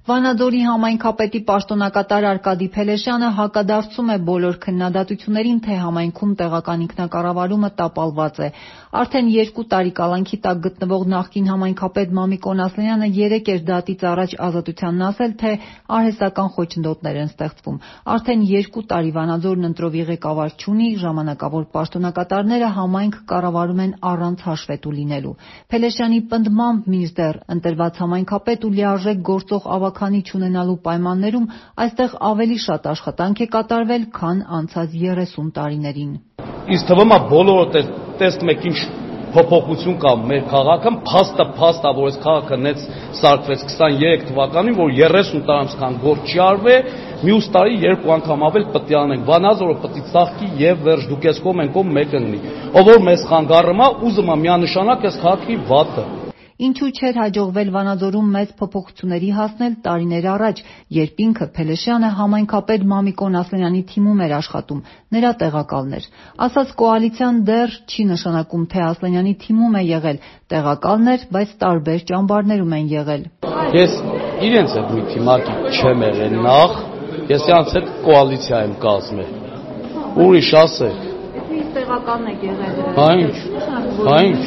Վանաձորի համայնքապետի պաշտոնակատար Արկադի Փելեշյանը հակադարձում է բոլոր քննադատություններին, թե համայնքում տեղական ինքնակառավարումը տապալված է։ Արդեն 2 տարի կալանքի տակ գտնվող նախկին համայնքապետ Մամիկ Օնասլանյանը 3 էր դատից առաջ Ազատությանն ասել, թե արհեստական խոչընդոտներ են ստեղծվում։ Արդեն 2 տարի Վանաձորն ընտրովի ղեկավար չունի, ժամանակավոր պաշտոնակատարները համայնք կառավարում են առանց հաշվետու լինելու։ Փելեշյանի պնդմամբ մինչդեռ ընտրված համայնքապետ ու լիարժեք գործող ավագանի չունենալու պայմաններում այստեղ ավելի շատ աշխատանք է կատարվել, քան անցած 30 տարիներին։ Ինձ թվում է բոլորը տեսնում եք ինչ փոփոխություն կա մեր քաղաքում, փաստը, որ այս քաղաքը նենց սարքվեց 23 թվականին, որ 30 տարի գործ չի արվել, մյուս տարի 2 անգամ ավել պետք է անենք։ Վանաձորը պետք է ծաղկի եւ վերջ, դուք ես կողմ են կողմ մեկը լինի։ Ով որ մեզ խանգարում է, ուզում է միանշանակ այս քաղաքի վատը։ Ինչու չէր հաջողվել Վանաձորում մեծ փոփոխությունների հասնել տարիներ առաջ, երբ ինքը Փելեշյանը համայնքապետ Մամիկ Օնասլանյանի թիմում էր աշխատում, նրա տեղակալն էր։ Ասաց կոալիցիան դեռ չի նշանակում, թե Ասլանյանի թիմում է եղել, տեղակալն էր, բայց տարբեր ճամբարներում են եղել։ Ես իրենց հետ մի թիմակի չեմ եղել նախ, ես իրանց հետ կոալիցիա եմ կազմել։ Ուրիշ ասեք։ Իսկ տեղակալն եք եղել։ Ինչ։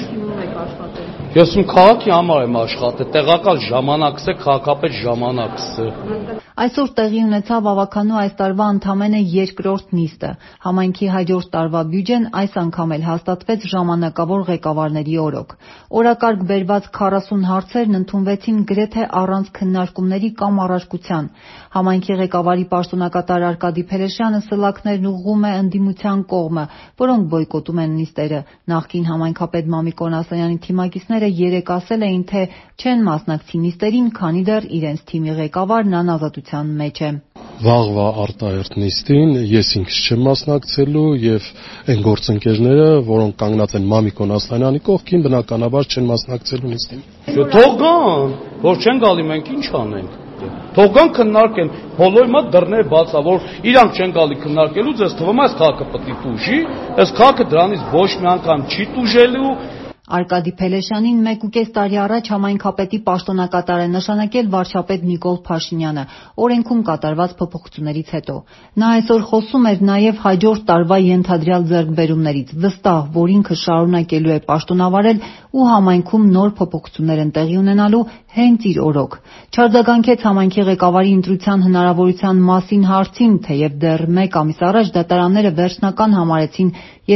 Ես ում քաղաքի համար եմ աշխատել, տեղակալ ժամանակս է, քաղաքապետ ժամանակս է։ Այսօր տեղի ունեցավ ավականու այս տարվա ընդամենը 2-րդ նիստը։ Համայնքի հաջորդ տարվա բյուջեն այս անգամ էլ հաստատվեց ժամանակավոր ղեկավարների օրոք։ Օրակարգ բերված 40 հարցերն ընդունվեցին գրեթե առանց քննարկումների կամ առարկության։ Համայնքի ղեկավարի պաշտոնակատար Արկադի Փելեշյանը սլաքներն ուղղում է ընդդիմության կողմը, որոնք բոյկոտում են նիստերը։ Նախկին համայնքապետ Մամիկ Օնասլանյանի թիմակիցները երեկ ասել էին, թե չեն մասնակցի նիստերին, քանի դեռ իրենց թիմի ղեկավարն անազատության մեջ է։ Վաղվա արտահերթ նիստին ես ինքս չեմ մասնակցելու եւ այն գործընկերները, որոնք կանգնած են Մամիկ Օնասլանյանի կողքին, բնականաբար չեն մասնակցելու նիստին։ Թող գան, որ չեն գալի, մենք ինչ անենք։ Թող գան քննարկեն, բոլորի մոտ դռներ բաց է, որ իրանք չեն գալի քննարկելու, ձեզ թվում է այս քաղաքը պետք է տուժի, այս քաղաքը դրանից ոչ մի անգամ չի տուժելու։ Արկադի Փելեշյանին 1.5 տարի առաջ համայնքապետի պաշտոնակատար է նշանակել վարչապետ Նիկոլ Փաշինյանը օրենքում կատարված փոփոխություններից հետո։ Նա այսօր խոսում էր նաև հաջորդ տարվա ենթադրյալ ձեռքբերումներից, վստահ, որ ինքը շարունակելու է պաշտոնավարել ու համայնքում նոր փոփոխություններ են տեղի ունենալու հենց իր օրոք։ Չարձագանքեց համայնքի ղեկավարի ընտրության հնարավորության մասին հարցին, թեև դեռ 1 ամիս առաջ դատարանները վերջնական համարեցին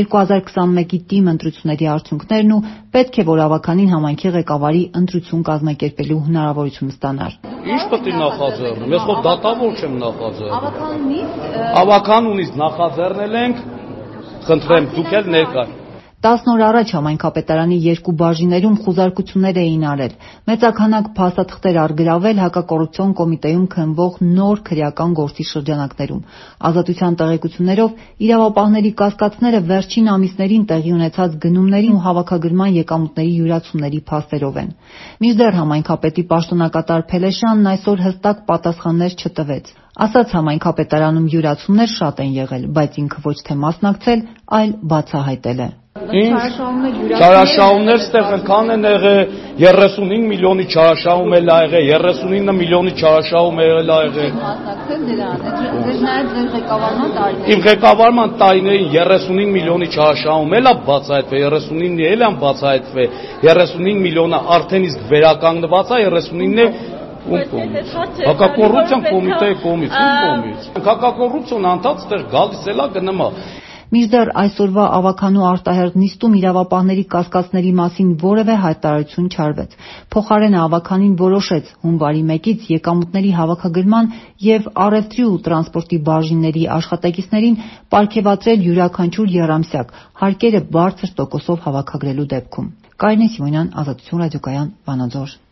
2021-ի թիմ ընտրությունների արդյունքներն ու պետք է որ ավականին համայնքի ղեկավարի ընտրություն կազմակերպելու հնարավորություն ստանար։ Ինչ պետք է նախաձեռնեմ, ես խո դատավոր չեմ նախաձեռնում։ Ավականունից նախաձեռնել ենք, խնդրեմ դուք էլ ներկա։ 10 օր առաջ համայնքապետարանի 2 բաժիններում խուզարկություններ էին արել, մեծաքանակ փաստաթղթեր առգրավել հակակոռուպցիոն կոմիտեում քննվող նոր քրեական գործի շրջանակներում։ Ազատության տեղեկություններով իրավապահների կասկածները վերջին ամիսներին տեղի ունեցած գնումների ու հավաքագրման եկամուտների յուրացումների փաստերով են։ Մինչդեռ համայնքապետի պաշտոնակատար Փելեշյանն այսօր հստակ պատասխաններ չտվեց։ Ասաց համայնքապետարանում յուրացումներ շատ են եղել, բայց ինքը ոչ թե մասնակցել, այլ բացահայտել է։ Չարաշահումներ ստեղ ընկան են եղել, 35 միլիոնի չարաշահում էլ ա եղել, 39 միլիոնի չարաշահում եղել ա եղել։ Իմ ղեկավարման տարիներին 35 միլիոնի չարաշահում էլ ա բացահայտվել, 39-ը էլ ան բացահայտվել, 35 միլիոնը արդեն իսկ վերականգնված է, 39-ը ում կողմից։ Հակակոռուպցիոն կոմիտեի կողմից, ում կողմից։ Հակակոռուպցիոն անդած ստեղ գալիս էլա գնում է։ Մինչդեռ այսօրվա ավականու արտահերթ նիստում իրավապահների կասկածների մասին որևէ հայտարարություն չարվեց։ Փոխարենը ավականին որոշեց հունվարի 1-ից եկամուտների հավաքագրման եւ առևտրի ու տրանսպորտի բաժինների աշխատակիցներին պարգևատրել յուրաքանչյուր եռամսյակ հարկերը բարձր տոկոսով հավաքագրելու դեպքում։ Կարինե Սիմոնյան, Ազատություն ռադիոկայան, Վանաձոր։